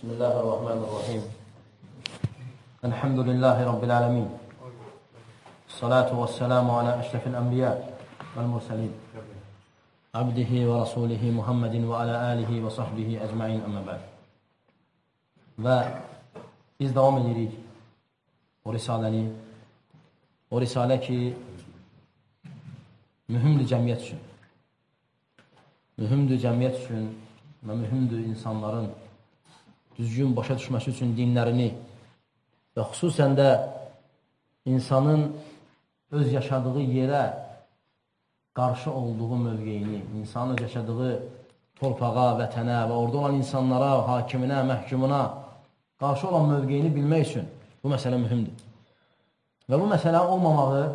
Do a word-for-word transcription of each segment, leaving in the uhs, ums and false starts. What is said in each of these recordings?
بسم الله الرحمن الرحيم الحمد لله رب العالمين الصلاة والسلام على أشرف الأنبياء والمرسلين عبده ورسوله محمد وعلى آله وصحبه أجمعين أما بعد. Və biz davam edirik o risaləni, o risalə ki mühümdür cəmiyyət üçün, mühümdür cəmiyyət üçün və mühümdür insanların düzgün başa düşməsi üçün dinlərini və xüsusən də insanın öz yaşadığı yerə qarşı olduğu mövqeyini, insanın öz yaşadığı torpağa, vətənə və orada olan insanlara, hakiminə, məhkumuna qarşı olan mövqeyini bilmək üçün bu məsələ mühümdür. Və bu məsələ olmamağı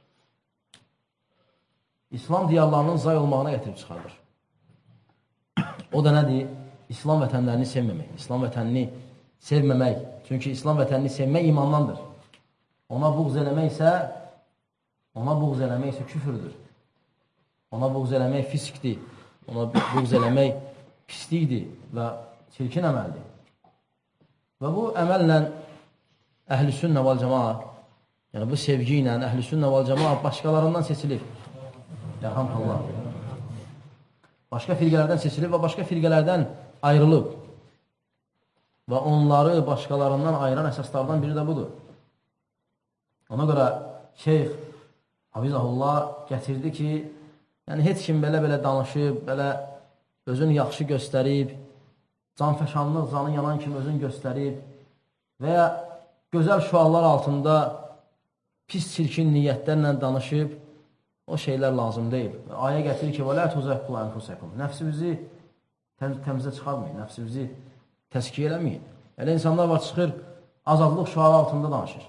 İslam diyarlarının zay olmağına gətirib çıxardır. O da nədir? İslam vətənlərini sevməmək, İslam vətənini sevməmək. Çünki İslam vətənini sevmək imandandır. Ona buğz eləmək isə, ona buğz eləmək isə küfürdür. Ona buğz eləmək fiskdir. Ona buğz eləmək pislikdir və çirkin əməldir. Və bu əməllə əhl-i sünnə vəl cəmaat, yəni bu sevgi ilə əhl-i sünnə vəl cəmaat başqalarından seçilir. Yərhamdullah. Başqa firqələrdən seçilir və başqa firqələrdən ayrılıb. Və onları başqalarından ayıran əsaslardan biri də budur. Ona görə Şeyx Hafizahullah gətirdi ki, yəni heç kim belə-belə danışıb, belə özünü yaxşı göstərib, canfəşanlıq, canı yanan kimi özünü göstərib və ya gözəl şüarlar altında pis çirkin niyyətlərlə danışıb, o şeylər lazım deyil. Ayə gətirir ki, وَلَا تُزَكُّوا أَنْفُسَكُمْ Nəfsimizi təmizə çıxarmayın, nəfsimizi təskiyə eləməyin. Elə insanlar var, çıxır, azadlıq şüarı altında danışır.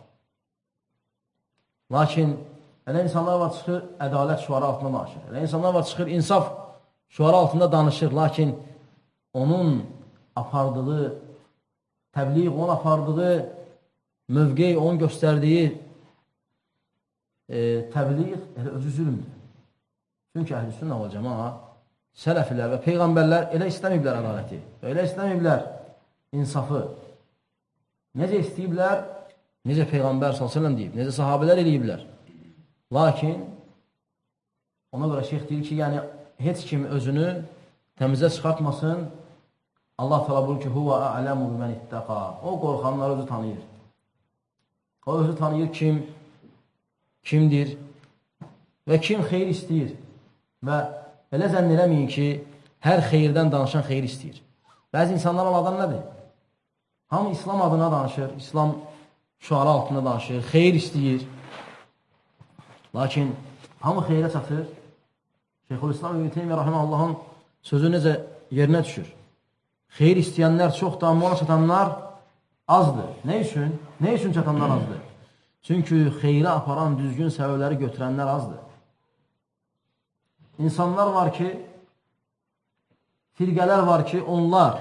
Lakin elə insanlar var, çıxır, ədalət şüarı altında danışır. Elə insanlar var, çıxır, insaf şüarı altında danışır. Lakin onun apardığı təbliğ, onun apardığı mövqey, onun göstərdiyi e, təbliğ elə özü zülmdür. Çünki əhl-i sünnə və cəmaat, sələflər və peyğəmbərlər elə istəməyiblər ədaləti, elə istəməyiblər insafı. Necə istəyiblər, necə Peyğəmbər sallallahu əleyhi və səlləm deyib, necə sahabələr eləyiblər. Lakin, ona görə şeyx deyir ki, yəni heç kim özünü təmizə çıxartmasın. Allah təala buyurur ki, huvə a'ləmu bimən ittəqa. O qorxanları özü tanıyır. O özü tanıyır kim, kimdir və kim xeyir istəyir. Və elə zənn eləməyin ki, hər xeyirdən danışan xeyir istəyir. Bəzi insanlar adan nədir? Hamı İslam adına danışır, İslam şüarı altında danışır, xeyir istəyir. Lakin hamı xeyrə çatır. Şeyxülislam İbn Teymiyyə Rahiməhullahın sözü necə yerinə düşür? Xeyir istəyənlər çoxdur, amma ona çatanlar azdır. Nə üçün? Nə üçün çatanlar azdır? Çünki xeyrə aparan, düzgün səbəbləri götürənlər azdır. İnsanlar var ki, firqələr var ki, onlar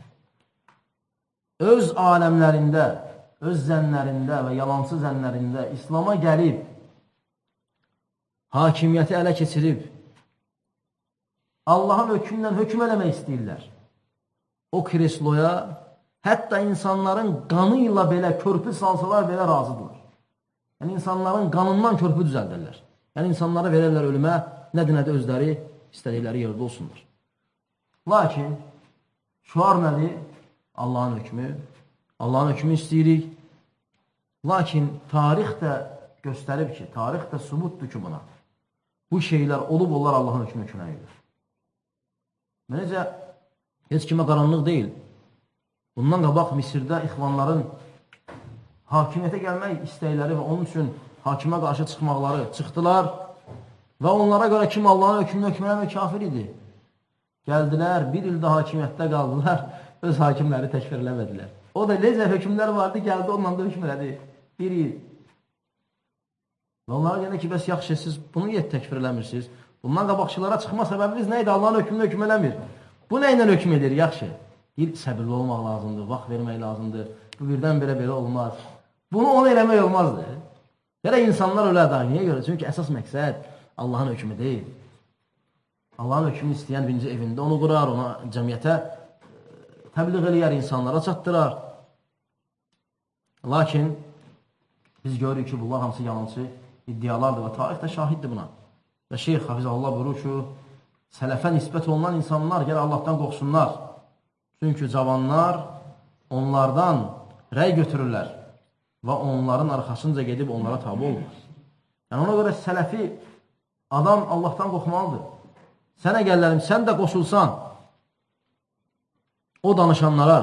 öz aləmlərində, öz zənnlərində və yalancı zənnlərində İslama gəlib, hakimiyyəti ələ keçirib, Allahın hökmündən hökm eləmək istəyirlər. O kresloya hətta insanların qanı ilə belə körpü salsalar belə razıdırlar. Yəni, insanların qanından körpü düzəldirlər. Yəni, insanlara verirlər ölümə, nədir, nədir özləri istədikləri yerdə olsunlar. Lakin, şüar nədir? Allahın hökmü. Allahın hökmü istəyirik. Lakin, tarix də göstərib ki, tarix də sübutdur ki buna. Bu şeylər olub, onlar Allahın hökmü hökmünə gedir. Necə, heç kimə qaranlıq deyil. Bundan qabaq Misirdə ixvanların hakimiyyətə gəlmək istəkləri və onun üçün hakimə qarşı çıxmaqları çıxdılar və onlara görə kim Allahın hökmünü hökmələmə kafir idi. Gəldilər, bir ildə hakimiyyətdə qaldılar, öz hakimləri təkfir eləmədilər. O da necə hökmlər vardı, gəldi, onunla da hökm elədi. Bir il. Və onlara deyəndə ki, bəs yaxşı, siz bunu niyə təkfir eləmirsiniz? Bundan qabaqçılara çıxma səbəbiniz nə idi? Allahın hökmünü hökm eləmir. Bu nə ilə hökm edir? Yaxşı. Bir səbirli olmaq lazımdır, vaxt vermək lazımdır. Bu birdən belə belə olmaz. Bunu onu eləmək olmazdır. Belə insanlar ölə da, niyə görə? Çünki əsas məqsəd Allahın hökmü deyil. Allahın hökmünü istəyən birinci evində onu qurar, ona cəmiyyətə təbliğ eləyər, insanlara çatdırar. Lakin biz görürük ki, bunlar hamısı yanlışı iddialardır və tarix də şahiddir buna. Və Şeyx Hafizullah buyurur ki, sələfə nisbət olunan insanlar gələ Allahdan qorxsunlar. Çünki cavanlar onlardan rəy götürürlər və onların arxasınca gedib onlara tabi olurlar. Yəni ona görə sələfi adam Allahdan qorxmalıdır. Sənə gəllərim, sən də qoşulsan o danışanlara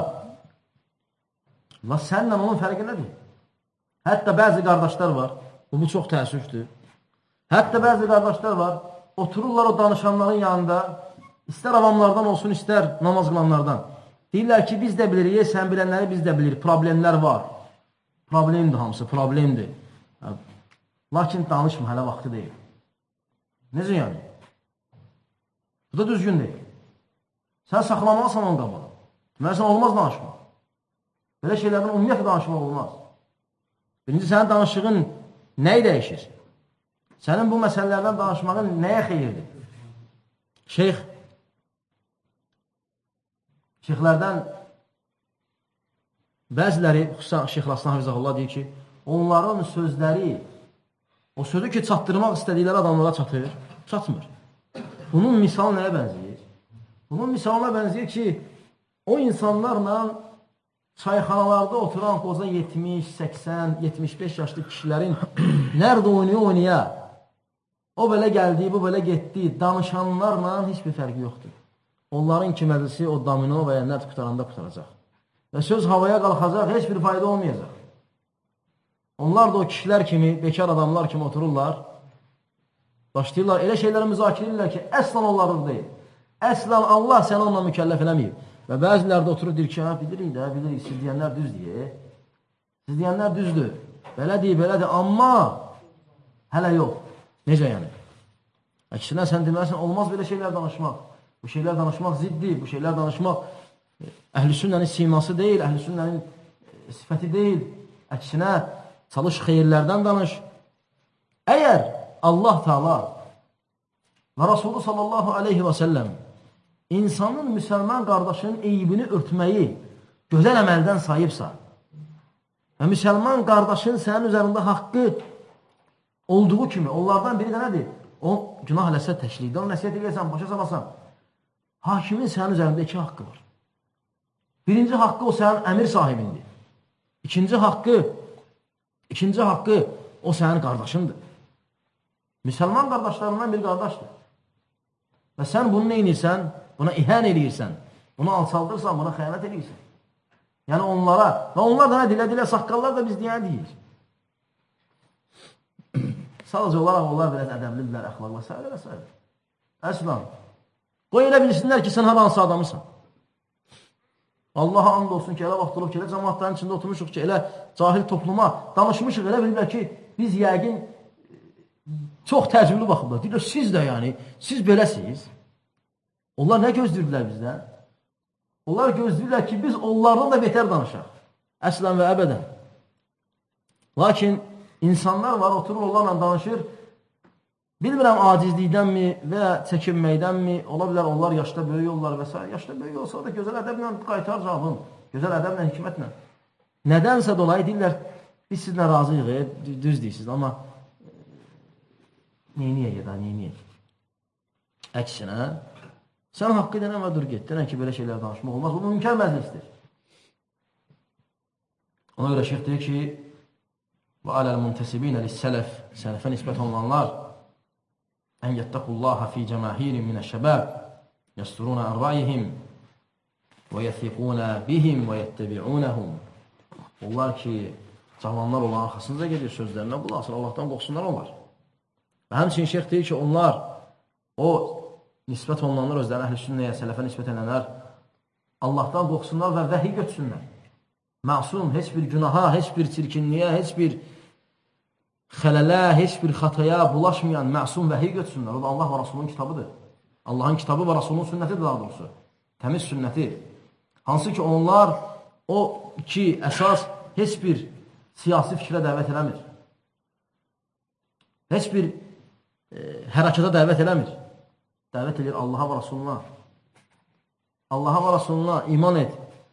və sənlə onun fərqi nədir? Hətta bəzi qardaşlar var, bu, bu çox təəssüfdür. Hətta bəzi qardaşlar var, otururlar o danışanların yanında, istər avamlardan olsun, istər namaz qılanlardan. Deyirlər ki, biz də bilirik, sən bilənləri biz də bilirik, problemlər var. Problemdir hamısı, problemdir. Lakin danışma, hələ vaxtı deyil. Necə yəni? Bu da düzgün deyil. Sən saxlamalısan onun qabalı. Deməlisən, olmaz danışma. Belə şeylərdən ümumiyyətlə danışmaq olmaz. Birinci, sənin danışığın nəyi dəyişir? Sənin bu məsələlərdən danışmağın nəyə xeyirdir? Şeyx, şeyxlərdən bəziləri, xüsusən Şeyx Raslan Hafizahullah deyir ki, onların sözləri, o sözü ki, çatdırmaq istədikləri adamlara çatır, çatmır. Bunun misalı nəyə bənzəyir? Bunun misalına bənzəyir ki, o insanlarla çayxanalarda oturan qoca yetmiş, səksən, yetmiş beş yaşlı kişilərin nerede oynuyor oynaya, o belə gəldi, bu belə getdi, danışanlarla heç bir fərqi yoxdur. Onların ki məclisi o domino və ya nərd qutaranda qutaracaq. Və söz havaya qalxacaq, heç bir fayda olmayacaq. Onlar da o kişilər kimi, bekar adamlar kimi otururlar, başlayırlar, elə şeyləri müzakirə edirlər ki, əslən onların deyil. Əslən Allah səni onunla mükəlləf eləməyib. Və bəziləri də oturur, deyir ki, hə, bilirik də, bilirik, siz deyənlər düz deyir. Siz deyənlər düzdür. Belədir, belədir, amma hələ yox. Necə yəni? Əksinə sən deməlisən, olmaz belə şeylər danışmaq. Bu şeylər danışmaq ziddir, bu şeylər danışmaq əhl-i sünnənin siması deyil, əhl-i sünnənin sifəti deyil. Əksinə, çalış xeyirlərdən danış. Əgər Allah Teala və Rasulü sallallahu aleyhi və səlləm insanın müsəlman qardaşının eybini örtməyi gözəl əməldən sayıbsa və müsəlman qardaşın sənin üzərində haqqı olduğu kimi, onlardan biri də nədir? O, günah ləssət təşlikdə, onu nəsiyyət edirsən, başa salasan. Hakimin sənin üzərində iki haqqı var. Birinci haqqı o sənin əmir sahibindir. İkinci haqqı, ikinci haqqı o sənin qardaşındır. Müsəlman qardaşlarından bir qardaşdır. Və sən bunu neynirsən? Buna ihən eləyirsən. Bunu alçaldırsan, buna xəyanət eləyirsən. Yəni onlara, və onlar da nə dilə-dilə saqqallar da biz deyən deyir. Sadəcə olaraq onlar biraz ədəblidirlər, əxlaqla, s. və s. Əslən, qoy elə bilsinlər ki, sən hər hansı adamısan. Allaha and olsun ki, elə vaxt olub ki, elə cəmaatların içində oturmuşuq ki, elə cahil topluma danışmışıq, elə bilirlər ki, biz yəqin çox təcrübli baxırlar. Deyirlər, siz də yəni, siz beləsiniz. Onlar nə gözləyirlər bizdən? Onlar gözləyirlər ki, biz onlardan da betər danışaq. Əslən və əbədən. Lakin insanlar var, oturur onlarla danışır. Bilmirəm, acizlikdənmi və çəkinməkdənmi, ola bilər onlar yaşda böyük olurlar və s. Yaşda böyük olsa da gözəl ədəblə qaytar cavabın. Gözəl ədəblə, hikmətlə. Nədənsə dolayı deyirlər, biz sizlə razıyıq, düz deyirsiniz, amma neyniyək ya da neyniyək? Əksinə, sən haqqı denən və dur get, denən ki, belə şeylər danışmaq olmaz. Bu mümkün məclisdir. Ona görə şeyx deyir ki, və aləl-müntəsibinə lis-sələf, sələfə nisbət olunanlar, ən yəttəqullaha fi cəmahirin minəş-şəbəb, yəsturuna ərvayihim, və yəthiquna bihim və yəttəbi'unəhum. Onlar ki, cavanlar olan arxasınıza gedir, sözlərinə qulaq asır, Allahdan qorxsunlar onlar. Və həmçinin şeyx deyir ki, onlar, o nisbət olunanlar, özlərin əhl-i sünnəyə, sələfə nisbət edənlər, Allahdan qorxsunlar və vəhiy götürsünlər. Məsum, heç bir günaha, heç bir çirkinliyə, heç bir xələlə, heç bir xataya bulaşmayan məsum vəhiy götürsünlər. O da Allah və Rasulun kitabıdır. Allahın kitabı və Rasulun sünnətidir daha doğrusu. Təmiz sünnəti. Hansı ki, onlar o iki əsas heç bir siyasi fikrə dəvət eləmir. Heç bir e, hərəkata dəvət eləmir. Dəvət edir Allaha və Rasuluna. Allaha və Rasuluna iman et.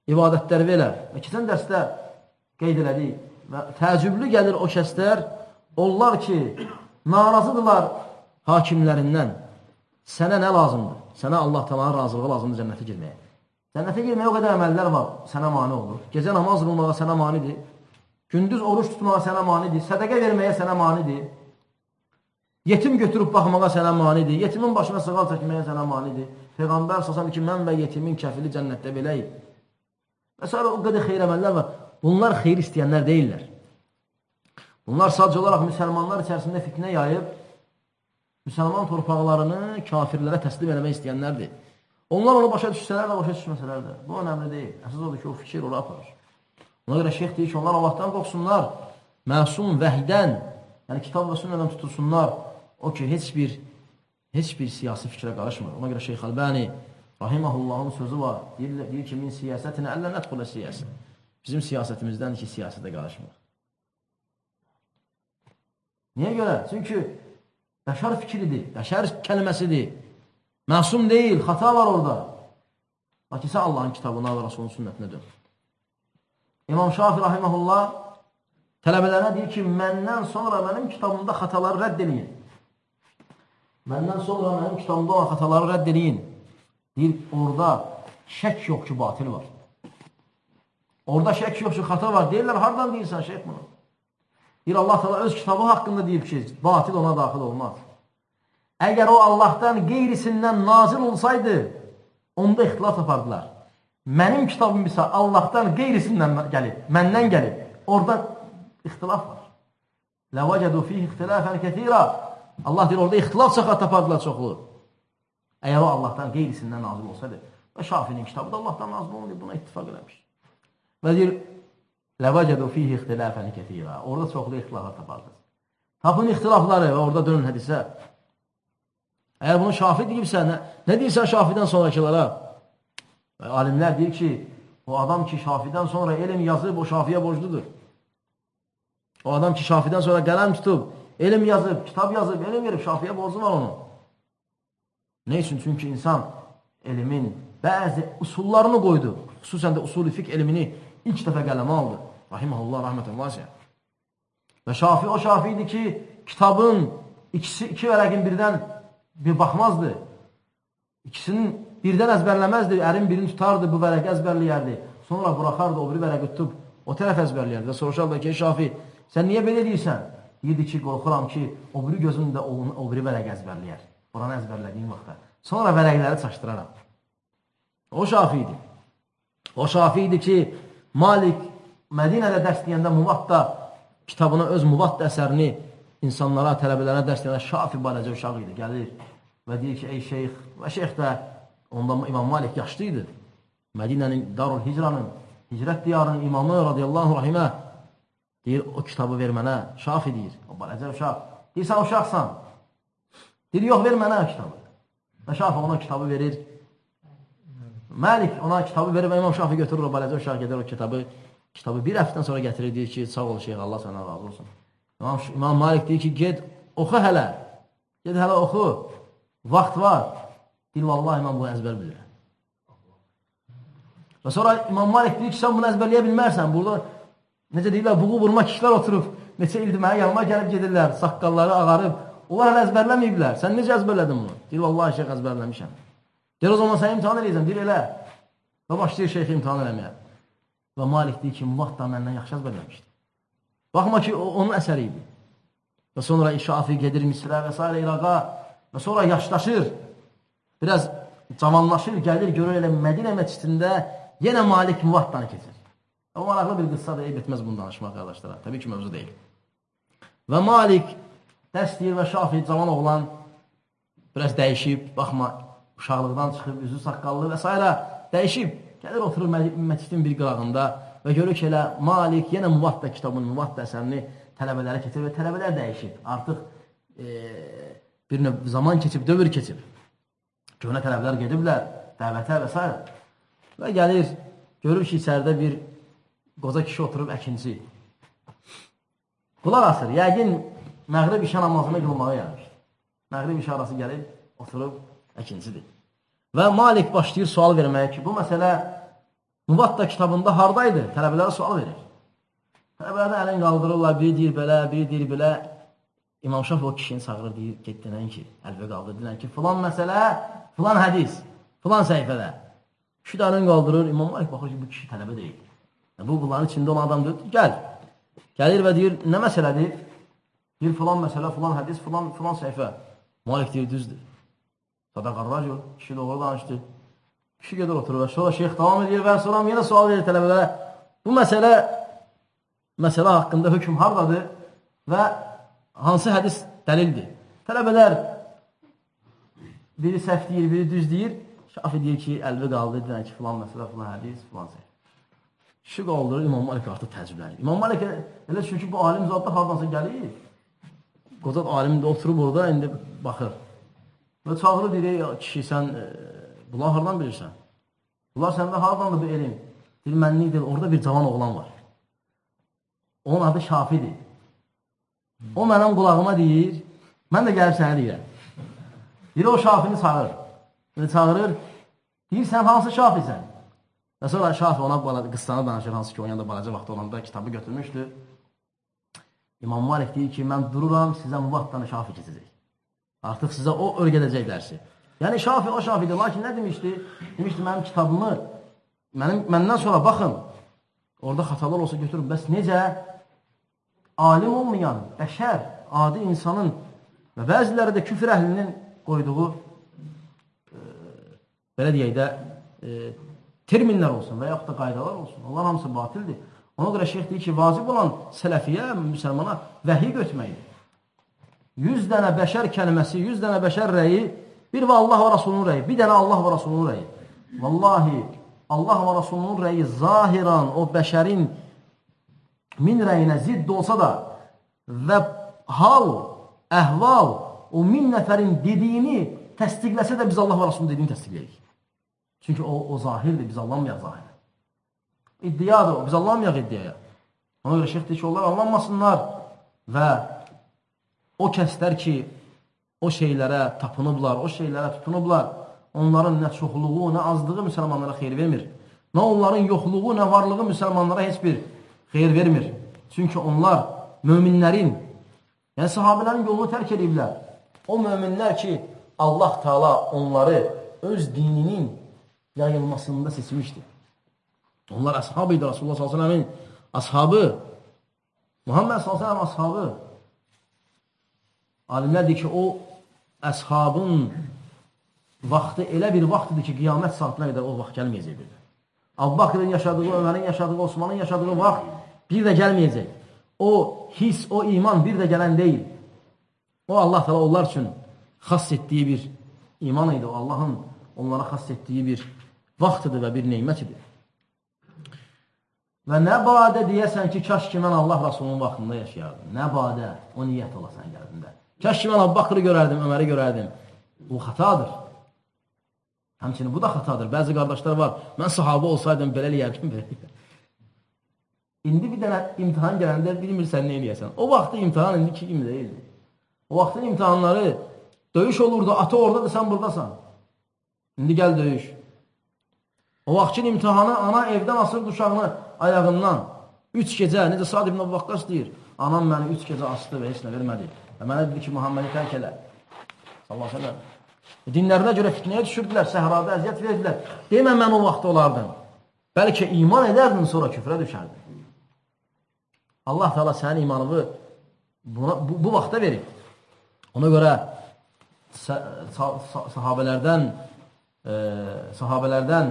ibadətləri velər. Və keçən dərsdə qeyd elədik və təəccüblü gəlir o kəslər, onlar ki, narazıdırlar hakimlərindən. Sənə nə lazımdır? Sənə Allah Taala'nın razılığı lazımdır cənnətə girməyə. Cənnətə girməyə o qədər əməllər var, sənə mane olur. Gecə namaz qılmağa sənə manidir. Gündüz oruç tutmağa sənə manidir. Sədəqə verməyə sənə manidir. Yetim götürüb baxmağa sənə manidir. Yetimin başına sığal çəkməyə sənə manidir. Peyğəmbər sallallahu ki, mən və yetimin kəfili cənnətdə beləyik. Və sonra o qədər xeyir əməllər var. Bunlar xeyir istəyənlər deyirlər. Bunlar sadəcə olaraq müsəlmanlar içərisində fitnə yayıb, müsəlman torpaqlarını kafirlərə təslim eləmək istəyənlərdir. Onlar onu başa düşsələr də, başa düşməsələr də. Bu önemli deyil. Əsas odur ki, o fikir ora aparır. Ona görə şeyx deyir ki, onlar Allahdan qorxsunlar, məsum vəhdən, yəni kitab və sünnədən tutulsunlar. O ki, heç bir, heç bir siyasi fikrə qarışmır. Ona görə Şeyx Əlbani, rahiməhullahın sözü var. Deyir, deyir ki, min siyasətinə əllə nədxulə siyasət. Bizim siyasətimizdən ki, siyasətə qarışmır. Niyə görə? Çünki bəşər fikridir, bəşər kəlməsidir. Məsum deyil, xata var orada. Lakin sən Allahın kitabına və Rasulun sünnətinə dön. İmam Şafi rahiməhullah tələbələrinə deyir ki, məndən sonra mənim kitabımda xataları rədd edin. Məndən sonra mənim kitabımda olan xataları rədd edin. Deyir, orada şək yox ki, batil var. Orada şək yox ki, xata var. Deyirlər, hardan deyirsən şeyh bunu? Deyir, Allah Teala öz kitabı haqqında deyib ki, batil ona daxil olmaz. Əgər o Allahdan qeyrisindən nazil olsaydı, onda ixtilaf tapardılar. Mənim kitabım isə Allahdan qeyrisindən gəlib, məndən gəlib. Orada ixtilaf var. Ləvəcədu fiyh ixtilafən kətirə. Allah deyir, orada ixtilaf çaqa tapardılar çoxlu. Əgər o Allahdan qeyrisindən nazil olsaydı, və Şafinin kitabı da Allahdan nazil olmayıb, buna ittifak eləmiş. Və deyir, ləvəcədu fiyh ixtilafən kətirə. Orada çoxlu ixtilaflar tapardınız. Tapın ixtilafları və orada dönün hədisə. Əgər bunu Şafi deyibsə, nə, nə deyirsən Şafidən sonrakılara? Və alimlər deyir ki, o adam ki, Şafidən sonra elm yazıb, o Şafiyə borcludur. O adam ki, Şafidən sonra qələm tutub, elm yazıb, kitab yazıb, elm verib, Şafiyə borcu var onun. Ne üçün? Çünki insan elmin bəzi usullarını qoydu. Xüsusən də usul-i fiqh elmini ilk dəfə qələmə aldı. Rahiməhullah, rəhmətullah. Və Şafi o Şafi idi ki, kitabın ikisi, iki vərəqin birdən bir baxmazdı. İkisinin birdən əzbərləməzdi. Ərin birini tutardı, bu vərəqi əzbərləyərdi. Sonra buraxardı, o biri vərəqi tutub, o tərəf əzbərləyərdi. Və soruşardı ki, Şafi, sən niyə belə deyirsən? Deyirdi ki, qorxuram ki, o biri gözüm də o biri vərəqi əzbərləyər. Oranı əzbərlədiyim vaxtda. Sonra vərəqləri çaşdıraram. O Şafi idi. O Şafi idi ki, Malik Mədinədə dərs deyəndə Muvatta kitabına, öz Muvatta əsərini insanlara, tələbələrə dərs deyəndə Şafi barəcə uşaq idi, gəlir və deyir ki, ey şeyx, və şeyx də onda İmam Malik yaşlı idi. Mədinənin, Darul Hicranın, hicrət diyarının imamı radiyallahu rahimə deyir, o kitabı ver mənə. Şafi deyir, o barəcə uşaq. Deyir, sən uşaqsan. Deyir, yox, ver mənə o kitabı. Və Şafi ona kitabı verir. Malik ona kitabı verir və İmam Şafi götürür, o barəcə uşaq gedir o kitabı. Kitabı bir həftdən sonra gətirir, deyir ki, sağ ol şeyx, Allah sənə razı olsun. İmam, İmam Malik deyir ki, ged, oxu hələ. Ged hələ oxu. Vaxt var. Deyir, vallahi imam bunu əzbər bilir. Və sonra İmam Malik deyir ki, sən bunu əzbərləyə bilmərsən. Burada, necə deyirlər, buğu vurma kişilər oturub, neçə ildir mənə yanıma gəlib gedirlər, saqqalları ağarıb. Onlar hələ əzbərləməyiblər. Sən necə əzbərlədin bunu? Deyir, vallahi şeyx əzbərləmişəm. Deyir, o zaman sən imtihan eləyəcəm. Deyir, elə. Və başlayır şeyxi imtihan eləməyə. Və Malik deyir ki, Muvatta məndən yaxşı əzbərləmişdi. Baxma ki, o, onun əsəri idi. Və sonra Şafi gedir Misrə və s. İraqa və sonra yaşlaşır. Biraz cavanlaşır, gəlir, görür elə Mədinə məscidində yenə Malik Muvattanı keçir. O maraqlı bir qıssa da eyb etməz bunu danışmaq, qardaşlara. Təbii ki, mövzu deyil. Və Malik dərs deyir və Şafi cavan oğlan biraz dəyişib, baxma, uşaqlıqdan çıxıb, üzü saqqallı və s. dəyişib. Gəlir, oturur məscidin bir qırağında və görür ki, elə Malik yenə Muvatta kitabını, Muvatta əsərini tələbələrə keçir və tələbələr dəyişib. Artıq e, bir növ zaman keçib, dövr keçib. Köhnə tələbələr gediblər, dəvətə və s. Və gəlir, görür ki, içəridə bir qoca kişi oturub əkinci. Qulaq asır, yəqin məğrib işə namazını qılmağa gəlmişdir. Məğrib işə arası gəlib, oturub əkincidir. Və Malik başlayır sual verməyə ki, bu məsələ Muvatta kitabında hardaydı? Tələbələrə sual verir. Tələbələrdən əlin qaldırırlar, biri deyir belə, biri deyir belə. İmam Şafi o kişini çağırır, deyir, get denən ki, əlbə qaldır, denən ki, filan məsələ, filan hədis, filan səhifədə. Kişi də əlin qaldırır, İmam Malik baxır ki, bu kişi tələbə deyil. Bu, bunların içində olan adam deyir, gəl. Gəlir və deyir, nə məsələdir? Deyir, filan məsələ, filan hədis, filan, filan səhifə. Malik deyir, düzdür. Sadaqarracı, kişi doğru danışdı. Kişi gedir oturur və sonra şeyx davam edir və sonra yenə sual verir tələbələrə. Bu məsələ, məsələ haqqında hökm hardadır və hansı hədis dəlildir? Tələbələr biri səhv deyir, biri düz deyir. Şafi deyir ki, əlvi qaldı, deyir ki, filan məsələ, filan hədis, filan səhv. Kişi qaldırır, İmam Malik artıq təəccüblənir. İmam Malik elə çünki bu alim zatda hardansa gəlir. Qocad alim də oturub orada, indi baxır. Və çağırır, deyir, kişi sən bunlar hardan bilirsən? Bunlar səndə hardandır bu elm? Deyir, mənlik deyil, orada bir cavan oğlan var. Onun adı Şafidir. O mənim qulağıma deyir, mən də gəlib sənə deyirəm. Deyir, o Şafini çağırır. Deyir, çağırır, deyir, sən hansı Şafisən? Və sonra Şafi ona qıstanı danışır, hansı ki, o yanında balaca vaxtı olanda kitabı götürmüşdü. İmam Malik deyir ki, mən dururam, sizə müvaxtdan Şafi keçəcək. Artıq sizə o örgədəcək dərsi. Yəni, Şafi o Şafidir, lakin nə demişdi? Demişdi, mənim kitabımı, mənim, məndən sonra baxın, orada xatalar olsa götürün. Bəs necə alim olmayan, bəşər, adi insanın və bəziləri də küfür əhlinin qoyduğu, e, belə deyək də, e, terminlər olsun və yaxud da qaydalar olsun. Allah hamısı batildir. Ona görə şeyx deyir ki, vacib olan sələfiyyə, müsəlmana vəhiy götürməkdir. Yüz dənə bəşər kəlməsi, yüz dənə bəşər rəyi, bir və Allah və Rasulunun rəyi, bir dənə Allah və Rasulunun rəyi. Vallahi, Allah və Rasulunun rəyi zahiran o bəşərin min rəyinə zidd olsa da və hal, əhval, o min nəfərin dediyini təsdiqləsə də biz Allah və Rasulunun dediyini təsdiqləyik. Çünki o, o zahirdir, biz anlamayaq zahirə. İddiadır o, biz anlamayaq iddiaya. Ona görə şeyx deyir ki, onlar anlanmasınlar və o kəslər ki, o şeylərə tapınıblar, o şeylərə tutunublar, onların nə çoxluğu, nə azlığı müsəlmanlara xeyir vermir. Nə onların yoxluğu, nə varlığı müsəlmanlara heç bir xeyir vermir. Çünki onlar möminlərin, yəni sahabələrin yolunu tərk ediblər. O möminlər ki, Allah Teala onları öz dininin yayılmasında seçmişdir. Onlar ashab idi, Rasulullah sallallahu aleyhi ve sellemin ashabı, Muhammed sallallahu aleyhi ve sellem ashabı. Alimlər deyir ki, o əshabın vaxtı elə bir vaxtıdır ki, qiyamət saatına qədər o vaxt gəlməyəcək bir də. Abu Bakırın yaşadığı, Ömərin yaşadığı, Osmanın yaşadığı vaxt bir də gəlməyəcək. O his, o iman bir də gələn deyil. O Allah təala onlar üçün xas etdiyi bir iman idi. O Allahın onlara xas etdiyi bir vaxtıdır və bir neymətidir. Və nə badə deyəsən ki, kaş ki mən Allah Rasulunun vaxtında yaşayardım. Nə badə, o niyyət olasan qəlbində. Kaş ki mən Abu Bakırı görərdim, Öməri görərdim. Bu xatadır. Həmçinin bu da xatadır. Bəzi qardaşlar var, mən sahabə olsaydım belə eləyərdim, belə eləyərdim. İndi bir dənə imtihan gələndə bilmirsən nə eləyəsən. O vaxtı imtihan indi iki kimi deyildi. O vaxtın imtihanları döyüş olurdu, ata oradadır, sən buradasan. İndi gəl döyüş. O vaxtın imtihanı ana evdən asırdı uşağını ayağından. Üç gecə, necə Sa'd ibn Əbi Vaqqas deyir, anam məni üç gecə asdı və heç nə vermədi. Və mənə dedi ki, Muhammedi tərk elə. Sallallahu aleyhi ve sellem. Dinlərinə görə fitnəyə düşürdülər, səhrada əziyyət verdilər. Demə, mən o vaxt olardım. Bəlkə iman edərdin, sonra küfrə düşərdin. Allah Teala sənin imanını buna, bu, bu vaxta verib. Ona görə sahabələrdən e, sahabələrdən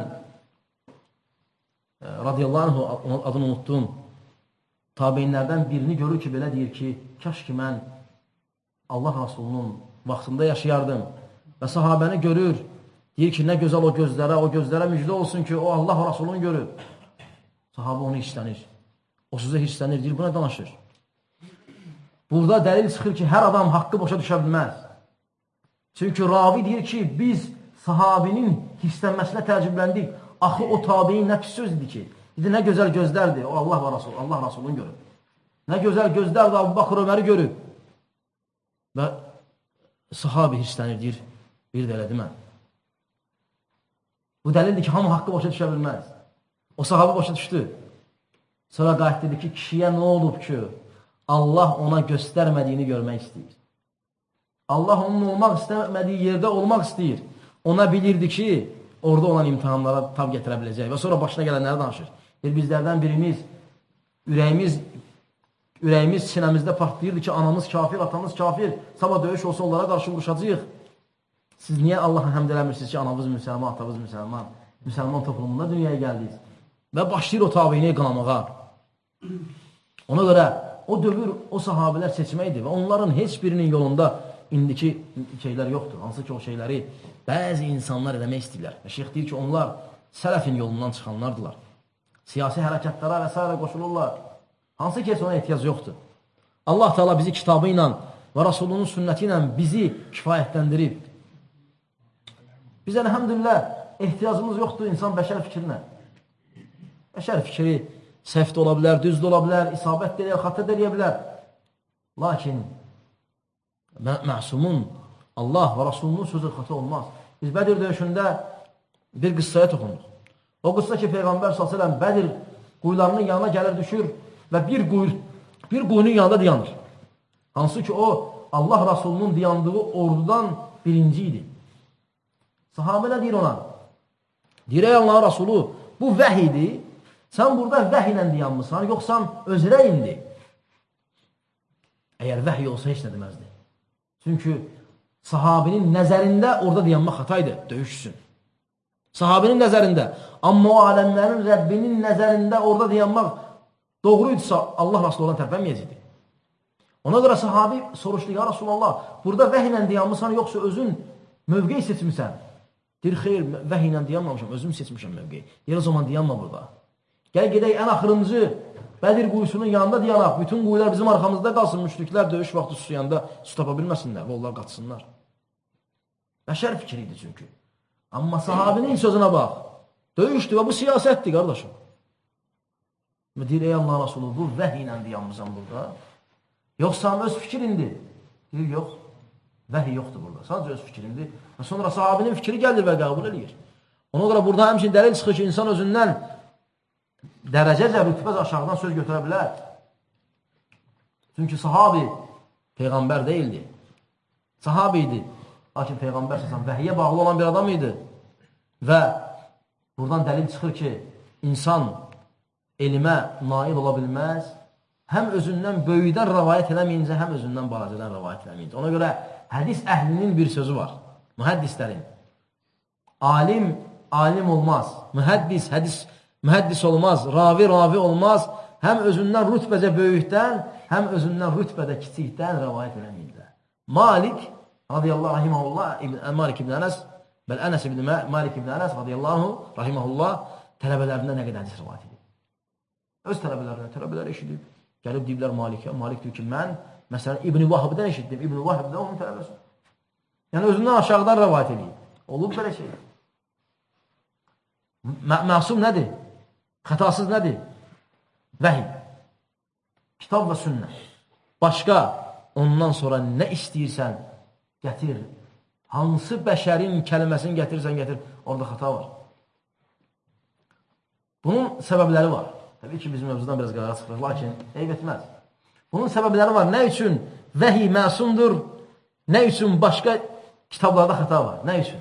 e, radiyallahu anh adını unuttum. Tabeinlərdən birini görür ki, belə deyir ki, kaş ki mən Allah Rasulunun vaxtında yaşayardım. Və sahabəni görür, deyir ki, nə gözəl o gözlərə, o gözlərə müjdə olsun ki, o Allah Rasulunu görür. Sahabə onu hirslənir. O sözə hirslənir, deyir, buna danışır. Burada dəlil çıxır ki, hər adam haqqı boşa düşə bilməz. Çünki ravi deyir ki, biz sahabinin hirslənməsinə təəccübləndik. Axı o tabiin nə pis söz idi ki, dedi, nə gözəl gözlərdir, o Allah və Rasul, Allah Rasulunu görür. Nə gözəl gözlərdir, Abu Bakır Öməri görür. Və sahabi hirslənir, deyir, bir də elədi mən. Bu dəlildir ki, hamı haqqı boşa düşə bilməz. O sahabə başa düşdü. Sonra qayıt dedi ki, kişiyə nə olub ki, Allah ona göstərmədiyini görmək istəyir. Allah onun olmaq istəmədiyi yerdə olmaq istəyir. Ona bilirdi ki, orada olan imtihanlara tab gətirə biləcək. Və sonra başına gələnləri danışır. Bir bizlərdən birimiz, ürəyimiz, ürəyimiz sinəmizdə partlayırdı ki, anamız kafir, atamız kafir, sabah döyüş olsa onlara qarşı vuruşacaq. Siz niyə Allah'a həmd eləmirsiniz ki, anamız müsəlman, atamız müsəlman, müsəlman toplumunda dünyaya gəldiniz? Və başlayır o tabini qanamağa. Ona görə o dövr, o sahabilər seçməkdir və onların heç birinin yolunda indiki şeylər yoxdur. Hansı ki, o şeyləri bəzi insanlar eləmək istəyirlər. Və şeyx deyir ki, onlar sələfin yolundan çıxanlardılar. Siyasi hərəkətlərə və s. qoşulurlar. Hansı ki, heç ona ehtiyac yoxdur. Allah Teala bizi kitabı ilə və Rasulunun sünnəti ilə bizi kifayətləndirib. Biz əlhəmdülillah ehtiyacımız yoxdur insan bəşər fikrinə. Bəşər fikri səhv də ola bilər, düz də ola bilər, isabət də eləyə, xatə də eləyə bilər. Lakin məsumun Allah və Rasulunun sözü xatə olmaz. Biz Bədir döyüşündə bir qıssaya toxunduq. O qıssa ki, Peyğəmbər sallallahu əleyhi və səlləm Bədir quyularının yanına gəlir, düşür və bir quyu, bir quyunun yanında dayanır. Hansı ki, o Allah Rasulunun dayandığı ordudan birinci idi. Sahabə nə deyir ona? Deyir, ey Allah Rasulü, bu vəh idi. Sən burada vəh ilə dayanmısan, yoxsa özrə indi. Əgər vəhy olsa heç nə deməzdi. Çünki sahabinin nəzərində orada dayanmaq xataydı, döyüşsün. Sahabinin nəzərində. Amma o aləmlərin Rəbbinin nəzərində orada dayanmaq doğruydusa Allah Rasulü olan tərpənməyəcəkdi. Ona görə sahabi soruşdu, ya Rasulallah, burada vəh ilə dayanmısan, yoxsa özün mövqeyi seçmişsən? Deyir, xeyr, vəh ilə dayanmamışam, özüm seçmişəm mövqeyi. Deyir, o zaman dayanma burada. Gəl gedək ən axırıncı Bədir quyusunun yanında dayanaq. Bütün quyular bizim arxamızda qalsın, müşriklər döyüş vaxtı susuyanda su tapa bilməsinlər və onlar qaçsınlar. Bəşər fikri idi çünki. Amma sahabinin sözünə bax. Döyüşdür və bu siyasətdir, qardaşım. Deyir, ey Allah Rasulü, bu vəh ilə dayanmısan burada. Yoxsa öz fikrindir. Deyir, yox, vəh yoxdur burada. Sadəcə öz fikrindir. Və sonra sahabinin fikri gəlir və qəbul edir. Ona görə burada həmçin dəlil çıxır ki, insan özündən dərəcəcə, rütbəz aşağıdan söz götürə bilər. Çünki sahabi Peyğəmbər deyildi. Sahabi idi. Lakin Peyğəmbər səsən vəhiyyə bağlı olan bir adam idi. Və buradan dəlil çıxır ki, insan elmə nail ola bilməz, həm özündən böyüdən rəvayət eləməyincə, həm özündən balacədən rəvayət eləməyincə. Ona görə hədis əhlinin bir sözü var. Mühəddislərin. Alim, alim olmaz. Mühəddis, hədis mühəddis olmaz, ravi, ravi olmaz. Həm özündən rütbədə böyükdən, həm özündən rütbədə kiçikdən rəvayət eləməyində. Malik, radiyallahu rahimahullah, Malik ibn Ənəs, bəl Ənəs ibn Malik ibn Ənəs, radiyallahu rahimahullah, tələbələrində nə qədər hədis rəvayət edib. Öz tələbələrində, tələbələr eşidib, gəlib deyiblər Malikə, Malik deyir ki, mən, məsələn, İbn-i Vahibdən eşitdim, İbn-i Vahibdən onun tələbəsi. Yəni, özündən aşağıdan rəvayət edib. Olub belə şey. Məsum nədir? Xətasız nədir? Vəhiy. Kitab və sünnə. Başqa, ondan sonra nə istəyirsən, gətir. Hansı bəşərin kəlməsini gətirirsən, gətir. Orada xəta var. Bunun səbəbləri var. Təbii ki, bizim mövzudan biraz qarağa çıxırıq, lakin eyb etməz. Bunun səbəbləri var. Nə üçün vəhiy məsumdur, nə üçün başqa kitablarda xəta var. Nə üçün?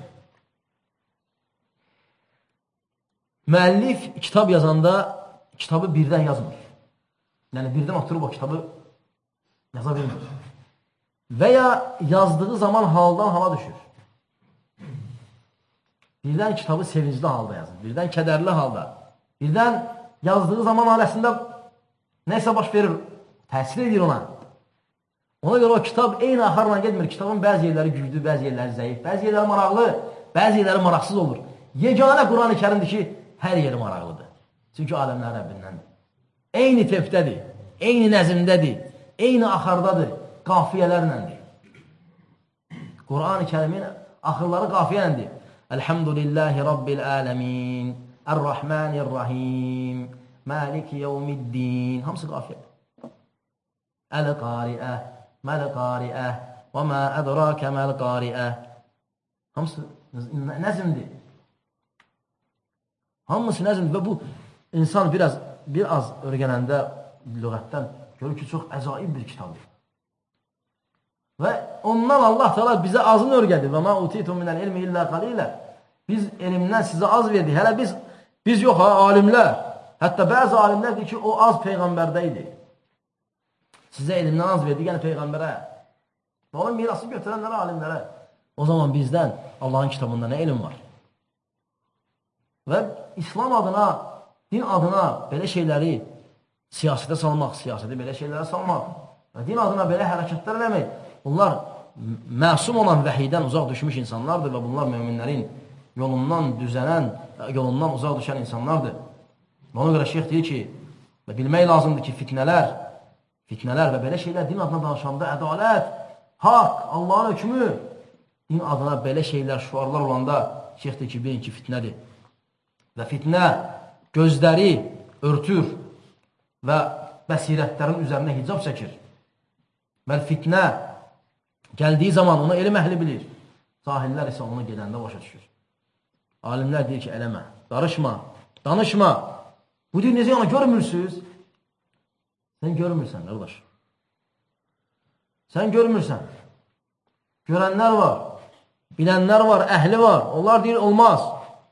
Müəllif kitab yazanda kitabı birdən yazmır. Yəni, birdən oturub o kitabı yaza bilmir. Və ya yazdığı zaman haldan hala düşür. Birdən kitabı sevincli halda yazır. Birdən kədərli halda. Birdən yazdığı zaman aləsində nəysə baş verir, təsir edir ona. Ona görə o kitab eyni axarla getmir. Kitabın bəzi yerləri güclü, bəzi yerləri zəif, bəzi yerləri maraqlı, bəzi yerləri maraqsız olur. Yeganə Quran-ı Kərimdir ki, hər yeri maraqlıdır. Çünki aləmlər Rəbbindəndir. Eyni tepdədir, eyni nəzimdədir, eyni axardadır, qafiyələrləndir. Quran-ı Kərimin axırları qafiyələndir. Elhamdülillahi Rabbil aləmin, Ər-Rahmanir-Rahim, Maliki yevmiddin. Hamısı qafiyə. Əl-Qari'ə, Məl-Qari'ə, və mə ədrakə məl-Qari'ə. Hamısı nəzimdir. Hamısı nəzimdir və bu insan biraz, biraz örgənəndə lüğətdən görür ki, çox əzaib bir kitabdır. Və ondan Allah Teala bizə azını örgədir. Və mə utitum minəl ilmi illə qalilə. Biz elmdən sizə az verdik. Hələ biz, biz yox ha, alimlər. Hətta bəzi alimlər deyir ki, o az Peyğəmbərdə idi. Sizə elmdən az verdik, yəni Peyğəmbərə. Və onun mirası götürənlərə, alimlərə. O zaman bizdən Allahın kitabında nə elm var? Və İslam adına, din adına belə şeyləri siyasətə salmaq, siyasəti belə şeylərə salmaq və din adına belə hərəkətlər eləmək, bunlar məsum olan vəhiydən uzaq düşmüş insanlardır və bunlar möminlərin yolundan düzələn, yolundan uzaq düşən insanlardır. Ona görə şeyx deyir ki, və bilmək lazımdır ki, fitnələr, fitnələr və belə şeylər din adına danışanda ədalət, haqq, Allahın hökmü, din adına belə şeylər, şuarlar olanda şeyx deyir ki, bilin ki, fitnədir. Və fitnə gözləri örtür və bəsirətlərin üzərinə hicab çəkir. Və fitnə gəldiyi zaman onu elm əhli bilir. Cahillər isə onu gedəndə başa düşür. Alimlər deyir ki, eləmə, qarışma, danışma. Bu deyir, necə yana görmürsünüz? Sən görmürsən, qardaş. Sən görmürsən. Görənlər var, bilənlər var, əhli var. Onlar deyir, olmaz.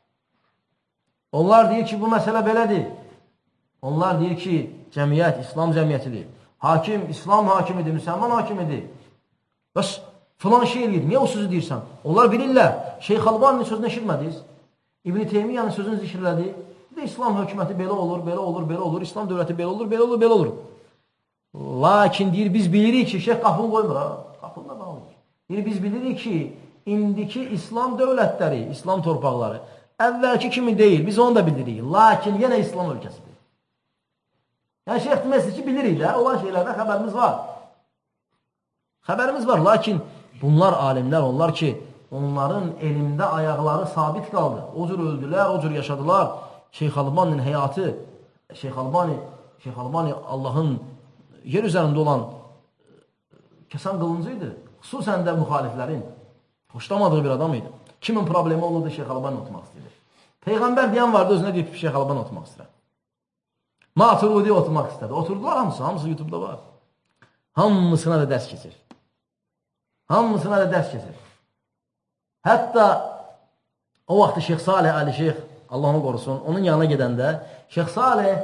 Onlar deyir ki, bu məsələ belədir. Onlar deyir ki, cəmiyyət, İslam cəmiyyətidir. Hakim, İslam hakimidir, müsəlman hakimidir. Bəs, filan şey eləyir. Niyə o sözü deyirsən? Onlar bilirlər. Şeyx Albaninin sözünü eşitmədiniz. İbn-i Teymiyyanın sözünü zikirlədi. İslam hökuməti belə olur, belə olur, belə olur. İslam dövləti belə olur, belə olur, belə olur. Lakin deyir, biz bilirik ki, şeyx qapını qoymur. Qapını da bağlayır. Deyir, biz bilirik ki, indiki İslam dövlətləri, İslam torpaqları əvvəlki kimi deyil, biz onu da bilirik. Lakin yenə İslam ölkəsidir. Yəni, şeyx deməsi ki, bilirik də, olan şeylərdə xəbərimiz var. Xəbərimiz var, lakin bunlar alimlər, onlar ki, onların elmdə ayaqları sabit qaldı. O cür öldülər, o cür yaşadılar. Şeyx Albaninin həyatı, Şeyx Albani, Şeyx Albani Allahın yer üzərində olan kəsən qılıncı idi. Xüsusən də müxaliflərin xoşlamadığı bir adam idi. Kimin problemi olurdu, Şeyx Albani oturmaq istəyir. Peyğəmbər deyən vardı, özünə deyib Şeyx Albani oturmaq istəyir. Maturidi oturmaq istədi. Oturdular hamısı, hamısı YouTube'da var. Hamısına da dərs keçir. Hamısına da dərs keçir. Hətta o vaxtı Şeyx Salih Ali Şeyx, Allah onu qorusun, onun yanına gedəndə Şeyx Salih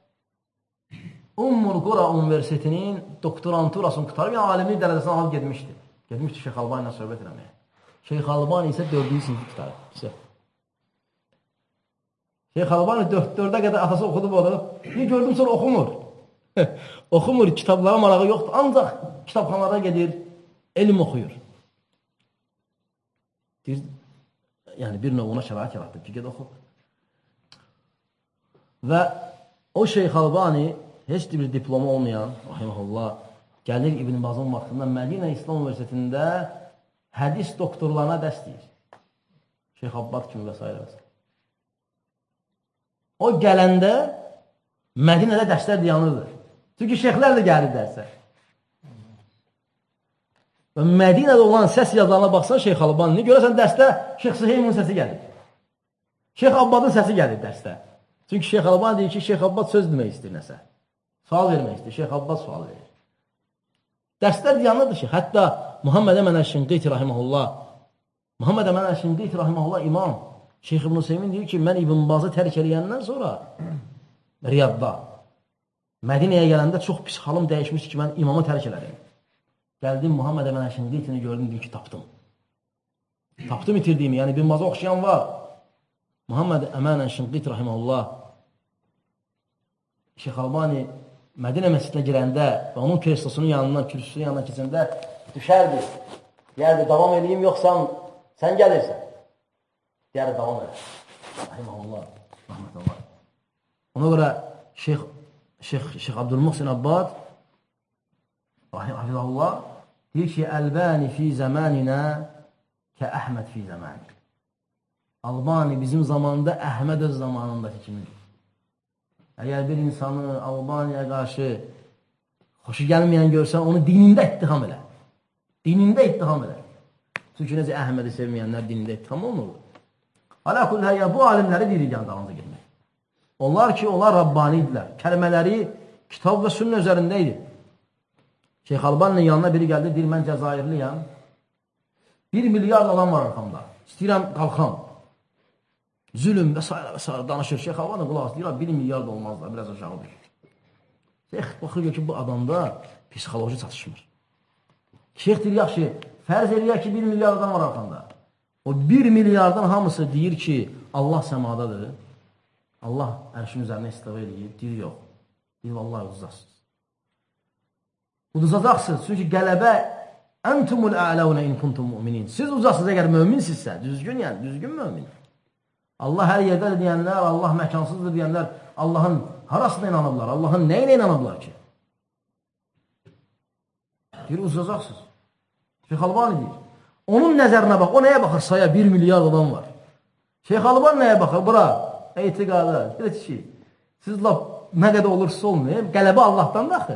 Ummul Qura Universitetinin doktoranturasını qutarıb, yəni alimlik dərəcəsini alıb gedmişdi. Gedmişdi Şeyx Albani ilə söhbət eləməyə. Şeyx Albani isə dördüncü sinfi qutarıb. Şeyx Albani dördə qədər atası oxudub onu. Bir gördüm sonra oxumur. Oxumur, kitablara marağı yoxdur. Ancaq kitabxanada gedir, elm oxuyur. Deyir, yəni bir növ ona şərait yaratdı ki, ged oxu. Və o Şeyx Albani heç bir diplomu olmayan, rahiməhullah, gəlir İbn Bazın vaxtında Mədinə İslam Universitetində hədis doktorlarına dərs deyir. Şeyx Abbad kimi və s. və s. O gələndə Mədinədə dərslər dayanırdı. Çünki şeyxlər də gəlir dərsə. Və Mədinədə olan səs yazarına baxsan Şeyx Albanini, görəsən dərsdə Şeyx Süheymin səsi gəlir. Şeyx Abbadın səsi gəlir dərsdə. Çünki Şeyx Albani deyir ki, Şeyx Abbad söz demək istəyir nəsə. Sual vermək istəyir, Şeyx Abbad sual verir. Dərslər dayanırdı Şeyx. Hətta Muhammed Əmən Əl-Şinqiti rahiməhullah, Muhammed Əmən Əl-Şinqiti rahiməhullah imam, Şeyx İbn Hüseymin deyir ki, mən İbn Bazı tərk eləyəndən sonra Riyadda, Mədinəyə gələndə çox pis halım dəyişmişdi ki, mən imamı tərk elədim. Gəldim, Muhammed Əmən Əl-Şinqitini gördüm, deyim ki, tapdım. Tapdım itirdiyimi, yəni İbn Bazı oxşayan var. Muhammed Əmən Əl-Şinqiti rahiməhullah, Şeyx Albani Mədinə məscidinə girəndə və onun kreslosunun yanından, kürsüsünün yanından keçəndə düşərdi. Deyərdi, davam edeyim, yoxsa sən gəlirsən. Deyərdi, davam edir. Rahiməhullah, rahmetullah. Ona görə Şeyx, Şeyx, Şeyx Abdülmuhsin Abbad, rahiməhullah, deyir ki, Əlbani fi zəmaninə kə Əhməd fi zəmaninə. Albani bizim zamanında Əhməd öz zamanındakı kimidir. Əgər bir insanı Albaniya qarşı xoşu gəlməyən görsən, onu dinində ittiham elə. Dinində ittiham elə. Çünki necə Əhmədi sevməyənlər dinində ittiham olunur. Alə kulhəyyə, bu alimləri deyirik, yəni dalınca girmək. Onlar ki, onlar Rabbani idilər. Kəlmələri kitab və sünnə üzərində idi. Şeyx Albaninin yanına biri gəldi, deyir, mən Cəzairliyəm. Bir milyard adam var arxamda. İstəyirəm, qalxam. Zülüm və s. və s. danışır. Şeyx Albanın qulaq deyir, bir milyard olmazlar, biraz aşağı düşür. Şeyx baxır ki, bu adamda psixoloji çatışmır. Şeyx deyir, yaxşı, fərz eləyək ki, bir milyard adam var arxamda. O bir milyardın hamısı deyir ki, Allah səmadadır. Allah ərşin üzərinə istiva eləyir. Deyir, yox. Deyir, vallahi uduzacaqsınız. Uduzacaqsınız. Çünki qələbə əntumul a'launa in kuntum mu'minin. Siz uduzacaqsınız əgər möminsinizsə. Düzgün yəni, düzgün mömin. Allah hər yerdədir deyənlər, Allah məkansızdır deyənlər, Allahın harasına inanıblar, Allahın nəyinə inanıblar ki? Deyir, uduzacaqsınız. Şeyx Albani deyir. Onun nəzərinə bax, o nəyə baxır? Saya bir milyard adam var. Şeyx Albani nəyə baxır? Bura, etiqada, deyir ki, siz laf nə qədər olursa olmayın, qələbə Allahdan daxı.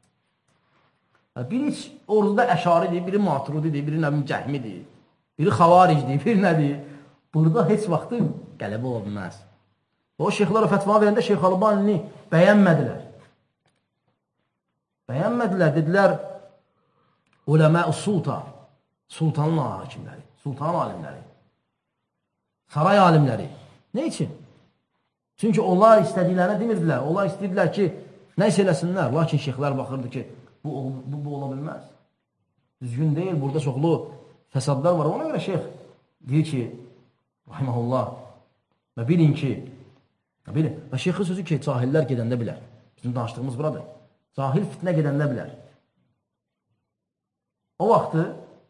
Biri heç orada əşaridir, biri maturididir, biri nəbim cəhmidir, biri xavaricdir, biri nədir? Burada heç vaxtı qələbə ola bilməz. O şeyxlara fətva verəndə Şeyx Albanini bəyənmədilər. Bəyənmədilər, dedilər, uləmə-u sulta, sultanın hakimləri, sultanın alimləri, saray alimləri. Nə üçün? Çünki onlar istədiklərini demirdilər. Onlar istəyirdilər ki, nə isə eləsinlər. Lakin şeyxlər baxırdı ki, bu, bu, bu ola bilməz. Düzgün deyil, burada çoxlu fəsadlar var. Ona görə şeyx deyir ki, rahiməhullah, və bilin ki, bilin, və şeyxin sözü ki, cahillər gedəndə bilər. Bizim danışdığımız buradır. Cahil fitnə gedəndə bilər. O vaxtı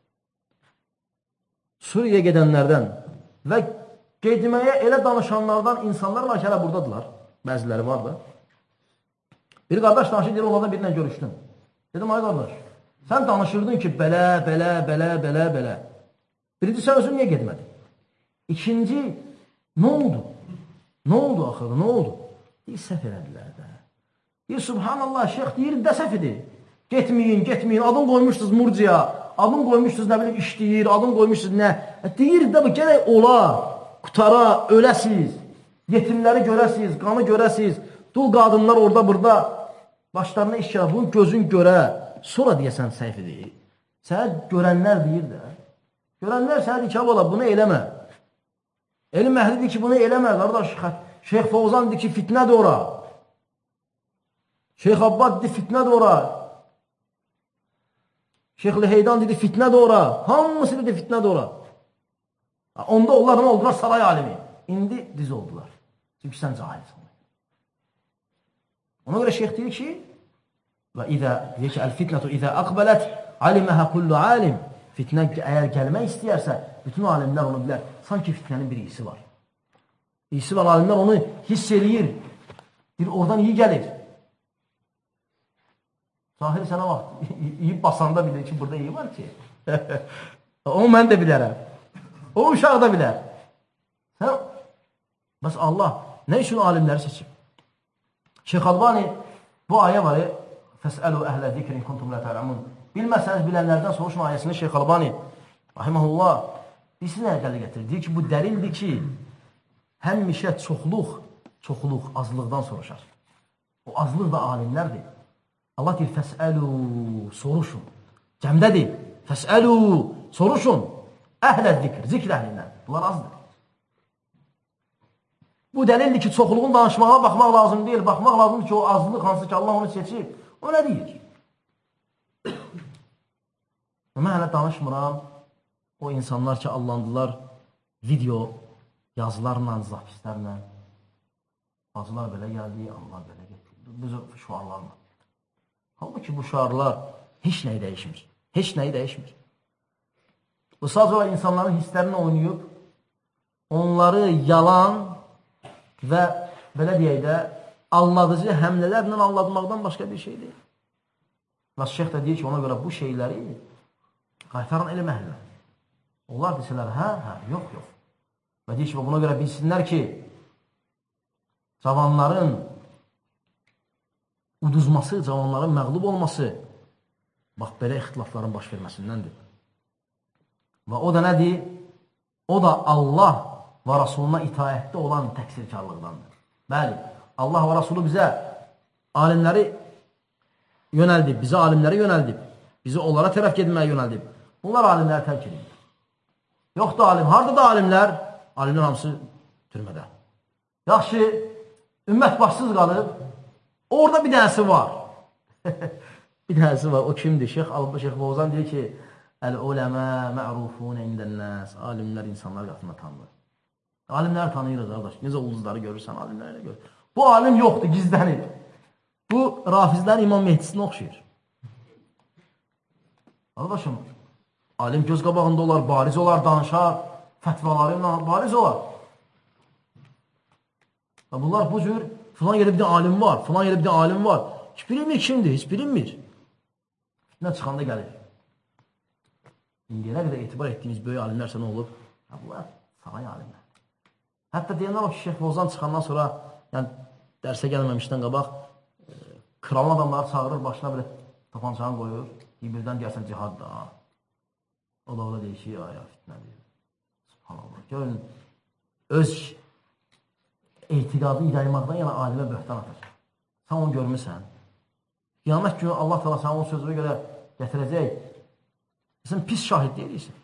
Suriyə gedənlərdən və getməyə elə danışanlardan insanlar var ki, hələ buradadılar. Bəziləri var da. Bir qardaş danışır, deyir, onlardan birinlə görüşdüm. Dedim, ay qardaş, sən danışırdın ki, belə, belə, belə, belə, belə. Birinci, sən özün niyə getmədin? İkinci, nə oldu? Nə oldu axırda, nə oldu? Deyir, səhv elədilər də. Deyir, subhanallah, şeyx deyir, də səhv edir. Getməyin, getməyin, adın qoymuşsunuz murciya, adın qoymuşsunuz, nə bilim, işləyir, adın qoymuşsunuz, nə? Deyir, də bu, gələk ola, qutara, öləsiz, yetimləri görəsiz, qanı görəsiz, dul qadınlar orada, burada, başlarına iş gəlir, bunu gözün görə, sonra deyəsən səhv edir. Sənə görənlər deyir də. Görənlər sənə deyir ki, abala, bunu eləmə. Elm əhli deyir ki, bunu eləmə, qardaş, Şeyx Fovzan deyir ki, fitnədir ora. Şeyx Abbad deyir, fitnədir ora. Şeyx Liheydan dedi, fitnədir ora. Hamısı dedi, fitnədir ora. Onda onlar nə oldular? Saray alimi. İndi diz oldular. Çünki sən cahilsən. Ona görə şeyx deyir ki, və izə, deyir ki, əl-fitnətu izə əqbələt aliməhə kullu alim. Fitnə əgər gəlmək istəyərsə, bütün alimlər onu bilər. Sanki fitnənin bir iyisi var. İyisi var, alimlər onu hiss eləyir. Bir oradan iyi gəlir. Zahir sənə vaxt, yiyib basanda bilir ki, burada iyi var ki. Onu mən də bilərəm. O uşaq da bilər. Sən, bəs Allah nə üçün alimləri seçib? Şeyx Albani bu ayə var, fəsəlu əhlə zikrin kuntum la ta'lamun. Bilməsəniz bilənlərdən soruşma ayəsini Şeyx Albani rahimehullah birisi nə dəli gətirir? Deyir ki, bu dəlildir ki, həmişə çoxluq, çoxluq azlıqdan soruşar. O azlıq da alimlərdir. Allah deyir, fəsəlu, soruşun. Cəmdədir, fəsəlu, soruşun. Əhlə zikr, zikr əhlindən. Bunlar azdır. Bu dəlildir ki, çoxluğun danışmağa baxmaq lazım deyil. Baxmaq lazımdır ki, o azlıq hansı ki, Allah onu seçib. O nə deyir? Mən hələ danışmıram. O insanlar ki, allandılar video yazılarla, zapislərlə. Bacılar belə gəldi, Allah belə getdi. Bu şuarlarla. Halbuki bu şuarlar heç nəyi dəyişmir. Heç nəyi dəyişmir. Bu sadəcə olaraq insanların hisslərini oynayıb, onları yalan və belə deyək də, anladıcı həmlələrlə anladmaqdan başqa bir şey deyil. Və şeyx də deyir ki, ona görə bu şeyləri qaytaran elm əhlinə. Onlar desələr, hə, hə, yox, yox. Və deyir ki, buna görə bilsinlər ki, cavanların uduzması, cavanların məğlub olması, bax, belə ixtilafların baş verməsindəndir. Və o da nədir? O da Allah və Rasuluna itaətdə olan təqsirkarlıqdandır. Bəli, Allah və Rasulü bizə alimləri yönəldib, bizə alimləri yönəldib, bizi onlara tərəf gedməyə yönəldib. Bunlar alimləri tərk edib. Yoxdur alim. Harada da alimlər? Alimlər hamısı türmədə. Yaxşı, ümmət başsız qalıb, orada bir dənəsi var. Bir dənəsi var. O kimdir? Şeyx Alba Şeyx Bozan deyir ki, Əl-uləmə mə'rufun indəl-nəs. Alimlər insanlar qatında tanınır. Alimləri tanıyırıq, qardaş. Necə ulduzları görürsən, alimləri görür. Bu alim yoxdur, gizlənir. Bu, rafizlərin İmam Mehdisinə oxşayır. Qardaşım, alim göz qabağında olar, bariz olar, danışar, fətvaları bariz olar. Bunlar bu cür, filan yerdə bir də alim var, filan yerdə bir də alim var. Hiç bilinmir kimdir, hiç bilinmir. Fitnə çıxanda gəlir. İndiyə qədər etibar etdiyimiz böyük alimlərsə nə olub? Bunlar saray alimlər. Hətta deyənlər o ki, Şeyx Bozan çıxandan sonra, yəni dərsə gəlməmişdən qabaq, kralın adamları çağırır, başına belə tapançanı qoyur, birdən gəlsən cihad da. O da o da deyişir, ya, ya, fitnədir. Subhanallah. Görün, öz etiqadı yaymaqdan yana alimə böhtan atır. Sən onu görmürsən. Qiyamət günü Allah təala sənin o sözünə görə gətirəcək. Sən pis şahid deyilsən.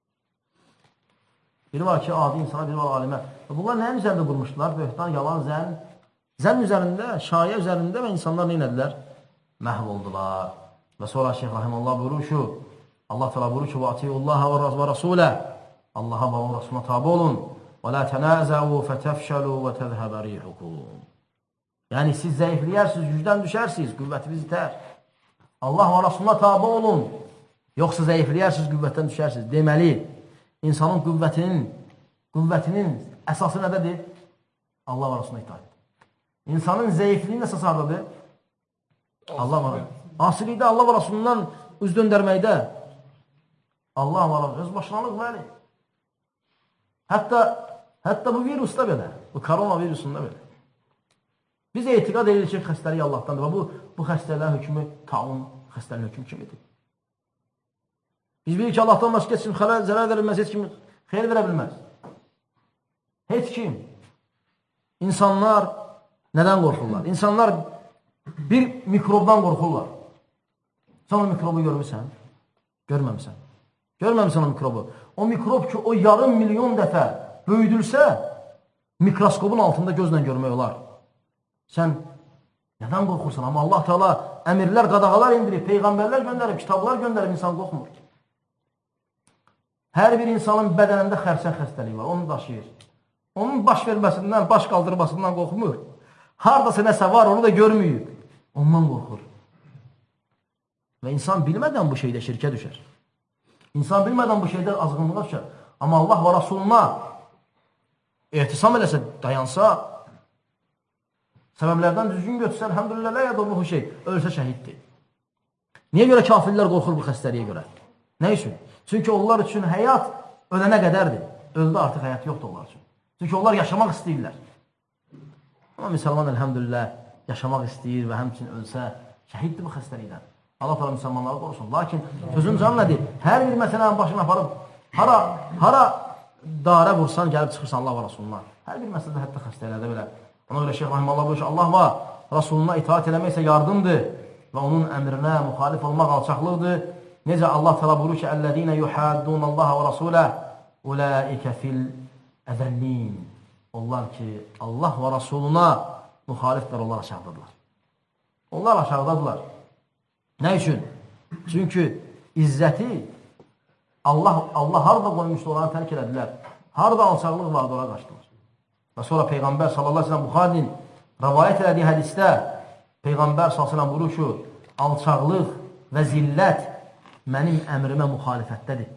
Biri var ki, adi insana, biri var alimə. Bunlar nəyin üzərində qurmuşdular? Böhtan, yalan, zən. Zən üzərində, şayə üzərində və insanlar nə edilər? Məhv oldular. Və sonra Şeyx Rahimullah buyurur ki, Allah təala buyurur ki, "Vatiullaha və rasulə." Allaha və onun Rasuluna tabe olun. "Və la tenaza'u fetefşalu və tezhaba rihukum." Yəni siz zəifləyərsiniz, gücdən düşərsiniz, qüvvətiniz itər. Allah və Rasuluna tabe olun. Yoxsa zəifləyərsiniz, qüvvətdən düşərsiniz. Deməli, insanın qüvvətinin qüvvətinin əsası nədədir? Allah və Rasuluna itaat. İnsanın zəifliyinin əsası hardadır? Allah və Rasuluna. Asilikdə Allah və Rasulundan üz döndərməkdə Allah və Rasuluna öz başlanıq bəli. Hətta hətta bu virusda belə, bu koronavirusunda belə. Biz etiqad edirik ki, xəstəlik Allahdandır və bu bu xəstələrin hökmü taun xəstəliyin hökmü kimidir. Biz bilirik ki, Allahdan başqa heç kim xələl, zərər verilməz, heç kim xeyir verə bilməz. Heç kim. İnsanlar nədən qorxurlar? İnsanlar bir mikrobdan qorxurlar. Sən o mikrobu görmüsən? Görməmsən. Görməmsən o mikrobu. O mikrob ki, o yarım milyon dəfə böyüdülsə, mikroskopun altında gözlə görmək olar. Sən nədən qorxursan? Amma Allah Teala əmirlər, qadağalar indirib, peyğəmbərlər göndərib, kitablar göndərib, insan qorxmur. Hər bir insanın bədənində xərçəng xəstəliyi var, onu daşıyır. Onun baş verməsindən, baş qaldırmasından qorxmur. Haradasa nəsə var, onu da görməyib. Ondan qorxur. Və insan bilmədən bu şeydə şirkə düşər. İnsan bilmədən bu şeydə azğınlığa düşər. Amma Allah və Rasuluna ehtisam eləsə, dayansa, səbəblərdən düzgün götürsə, elhamdülillah, lə yədurluhu şey, ölsə şəhiddir. Niyə görə kafirlər qorxur bu xəstəliyə görə? Nə üçün? Çünki onlar üçün həyat ölənə qədərdir. Öldü artıq həyat yoxdur onlar üçün. Çünki onlar yaşamaq istəyirlər. Amma müsəlman, elhamdülillah, yaşamaq istəyir və həmçin ölsə, şəhiddir bu xəstəlikdən. Allah təala müsəlmanları qorusun. Lakin sözün canı nədir? Hər bir məsələnin başına aparıb, hara, hara dara vursan, gəlib çıxırsan Allah və Rasuluna. Hər bir məsələdə, hətta xəstəliklərdə belə. Ona görə Şeyx Rahimullah buyur ki, Allah və Rasuluna itaat eləməksə yardımdır və onun əmrinə müxalif olmaq alçaqlıqdır. Necə Allah təala buyurur ki, "Əlləzîne yuhaddunallaha və rasuləh, ulaikə fil əzəllin." Onlar ki, Allah və Rasuluna müxaliflər, onlar aşağıdadırlar. Onlar aşağıdadırlar. Nə üçün? Çünki izzəti Allah Allah harada qoymuşdu, onları tərk elədilər. Harada alçaqlıq vardı, ora qaçdılar. Və sonra Peyğəmbər sallallahu əleyhi və səlləm Buxarinin rivayət elədiyi hədisdə Peyğəmbər sallallahu əleyhi və səlləm buyurur ki, alçaqlıq və zillət mənim əmrimə müxalifətdədir.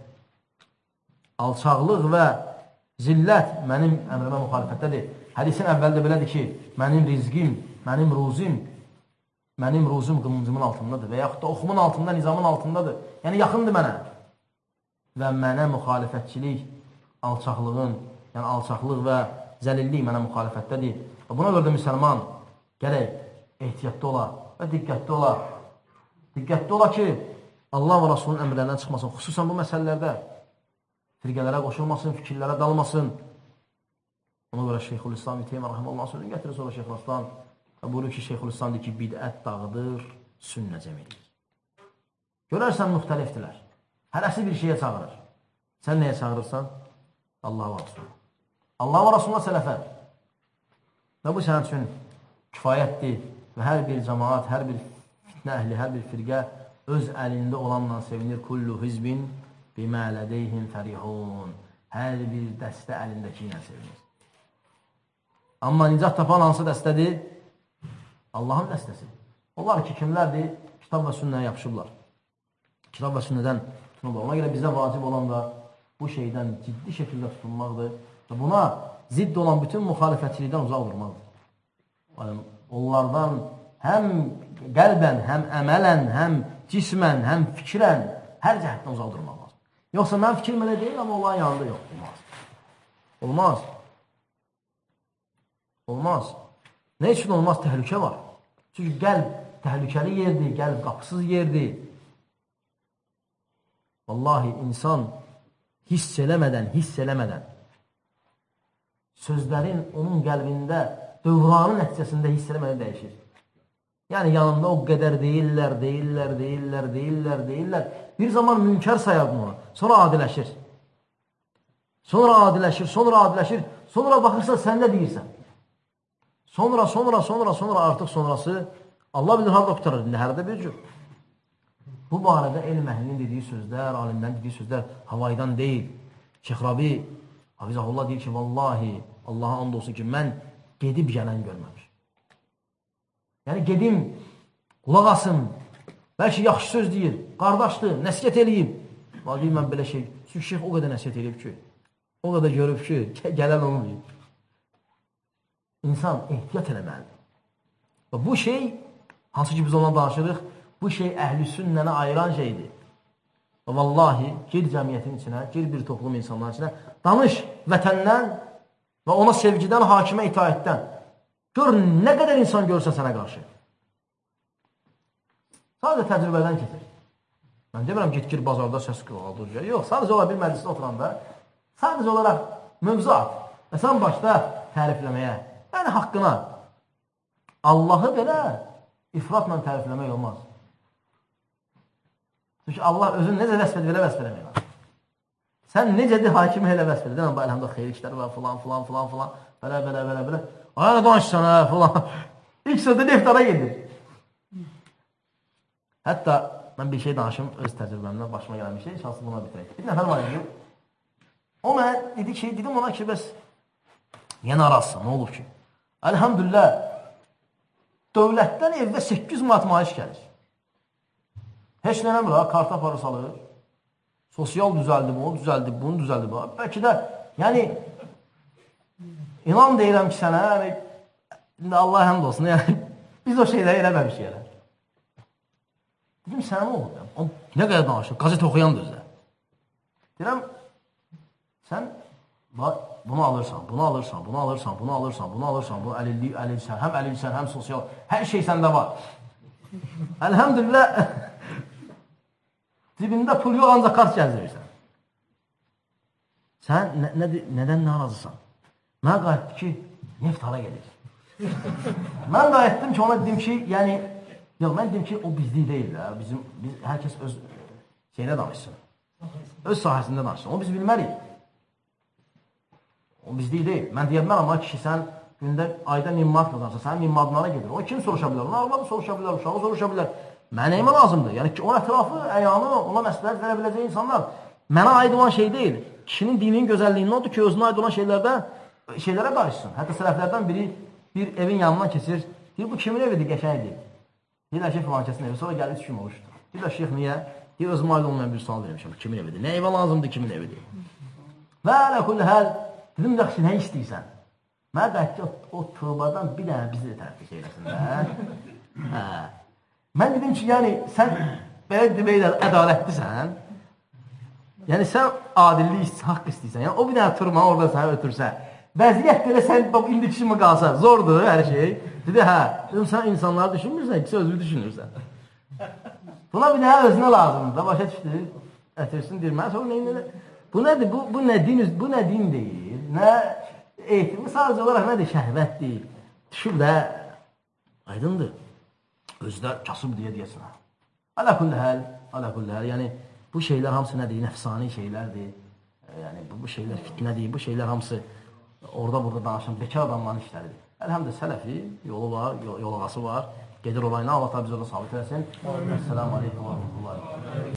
Alçaqlıq və zillət mənim əmrimə müxalifətdədir. Hədisin əvvəldə belədir ki, mənim rizqim, mənim ruzim, mənim ruzum qılıncımın altındadır və yaxud da oxumun altında, nizamın altındadır. Yəni, yaxındır mənə. Və mənə müxalifətçilik, alçaqlığın, yəni alçaqlıq və zəlillik mənə müxalifətdədir. Və buna görə də müsəlman gərək ehtiyatda ola və diqqətli ola. Diqqətli ola ki, Allah və Rasulun əmrlərindən çıxmasın. Xüsusən bu məsələlərdə firqələrə qoşulmasın, fikirlərə dalmasın. Ona görə Şeyxülislam İbn Teymiyyə rəhməhullah sözünü gətirir, sonra Şeyxülislam buyurur ki, Şeyxülislam deyir ki, bidət dağıdır, sünnə cəm edir. Görərsən müxtəlifdirlər. Hərəsi bir şeyə çağırır. Sən nəyə çağırırsan? Allah və Rasulullah. Allah və Rasulullah sələfə. Və bu sənin üçün kifayətdir və hər bir cəmaat, hər bir fitnə əhli, hər bir firqə öz əlində olanla sevinir. Kullu hizbin bimə lədeyhim fərihun. Hər bir dəstə əlindəki ilə sevinir. Amma nicat tapan hansı dəstədir? Allahın dəstəsi. Onlar ki, kimlərdir? Kitab və sünnəyə yapışıblar. Kitab və sünnədən tutunurlar. Ona görə bizə vacib olan da bu şeydən ciddi şəkildə tutunmaqdır. Və buna zidd olan bütün müxalifətçilikdən uzaq durmaqdır. Yəni, onlardan həm qəlbən, həm əmələn, həm cismən, həm fikrən hər cəhətdən uzaq durmaq lazım. Yoxsa mən fikrim elə deyil, amma onların yanında yox. Olmaz. Olmaz. Olmaz. Nə üçün olmaz? Təhlükə var. Çünki qəlb təhlükəli yerdir, qəlb qapısız yerdir. Vallahi insan hiss eləmədən, hiss eləmədən sözlərin onun qəlbində dövranın nəticəsində hiss eləmədən dəyişir. Yəni yanında o qədər deyirlər, deyirlər, deyirlər, deyirlər, deyirlər. Bir zaman münkər sayar bunu. Sonra adiləşir. Sonra adiləşir, sonra adiləşir. Sonra baxırsa sən nə deyirsən? Sonra, sonra, sonra, sonra artıq sonrası Allah bilir harada qutarır. Nəhərdə bir cür. Bu barədə elm əhlinin dediyi sözlər, alimlərin dediyi sözlər havaydan deyil. Şeyx Rabi, Hafizahullah deyir ki, vallahi, Allaha and olsun ki, mən gedib gələn görməmiş. Yəni, gedim, qulaq asım, bəlkə yaxşı söz deyir, qardaşdır, nəsiyyət eləyib. Vallahi deyir, mən belə şey, çünki şeyx o qədər nəsiyyət eləyib ki, o qədər görüb ki, gələn onu deyib. İnsan ehtiyat eləməlidir. Və bu şey, hansı ki biz ondan danışırıq, bu şey əhl-i sünnəni ayıran şeydir. Və vallahi, gir cəmiyyətin içinə, gir bir toplum insanların içinə, danış vətəndən və ona sevgidən, hakimə itaətdən. Gör, nə qədər insan görürsə sənə qarşı. Sadəcə təcrübədən keçir. Mən demirəm, git-gir bazarda səs qaldır. Yox, sadəcə olaraq bir məclisdə oturanda, sadəcə olaraq mövzuat və sən başda tərifləməyə, yəni haqqına, Allahı belə ifratla tərifləmək olmaz. Çünki Allah özün necə vəsf edir, elə vəsf eləmək. Sən necədir hakimi elə vəsf edir. Deməm, əlhamdə xeyir işləri var, filan, filan, filan, filan, belə, belə, belə, belə. Ayağına danışsan, hə, filan. İlk sözdə neftara gedir. Hətta mən bir şey danışım, öz təcrübəmdən başıma gələn bir şey, şanslı buna bitirək. Bir nəfər var idi. O mənə dedi ki, dedim ona ki, bəs yenə arası, nə olub ki? Əlhamdülillah, dövlətdən evdə səkkiz manat maaş gəlir. Heç nənəmir ha, karta para salır. Sosial düzəldi bu, düzəldi bunu, düzəldi bu. Bəlkə də, yəni, inan deyirəm ki sənə, yəni, indi Allah həmd olsun, yəni, biz o şeyləri eləməmişik elə. Dedim, sənə nə olub? O, nə qədər danışır? Qazet oxuyandır özə. Deyirəm, sən bunu alırsan, bunu alırsan, bunu alırsan, bunu alırsan, bunu alırsan, bunu əlillik, əlilsən, həm əlilsən, həm sosial, hər şey səndə var. Əlhamdülillah, cibində pul yox, ancaq kart gəzdirirsən. Sən nə, nə, nədən nə razısan? Mən qayıtdım ki, neft hara gedir. Mən qayıtdım ki, ona dedim ki, yəni, yox, mən dedim ki, o bizlik deyil, bizim, biz, hər kəs öz şeylə danışsın. Öz sahəsində danışsın. O biz bilməliyik. O bizlik deyil. Mən deyə bilmərəm, amma kişi sən gündə ayda min manat qazansa, sənin min manatlara gedir. O kim soruşa bilər? Onu arvadı soruşa bilər, uşağı soruşa bilər. Mənə neyimə lazımdır? Yəni ki, o ətrafı, əyanı, ona məsləhət verə biləcək insanlar mənə aid olan şey deyil. Kişinin dininin gözəlliyindən odur ki, özünə aid olan şeylərdən, şeylərə qarışsın. Hətta sələflərdən biri bir evin yanından keçir. Deyir, bu kimin evidir, qəşəngdir. Deyirlər ki, filan kəsin evi. Sonra gəlir üç gün oluşdur. Deyirlər, şeyx, niyə? Deyir, özümə aid olmayan bir sual vermişəm. Kimin evidir? Nə evə lazımdır, kimin evidir? Və ələ kulli həl, dedim, yaxşı, nə istəyirsən? Mənə qayıt ki, o tövbadan bir dənə bizi də tərəflik eyləsin də. Hə. Mən dedim ki, yəni, sən belə deməklə ədalətlisən, yəni, sən adillik, haqq istəyirsən, yəni, o bir dənə turma orada sənə ötürsə, vəziyyət belə sən, bax, indi kişimi qalsa, zordur hər şey. Dedi, hə, dedim, sən insanları düşünmürsən, ikisi özünü düşünürsən. Buna bir dənə özünə lazımdır da, başa düşdür, ətirsin, deyir, mən sonra neyin elə, bu nədir, bu, bu nə din, bu nə din deyil, nə eğitim, sadəcə olaraq nədir? Şəhvətdir. Düşüb də, aydındır. Özdə kasıb deyə deyəsin. Alə kulli həl, alə kulli həl. Yəni, bu şeylər hamısı nədir? Nəfsani şeylərdir. Yəni, bu, bu şeylər fitnədir. Bu şeylər hamısı orada-burada danışan bekar adamların işləridir. Əlhəmdə sələfi yolu var, yol, yolğası var. Gedir olayına, Allah tabi bizə orada sabit eləsin. Əssəlamu aleykum və rəhmətullahi.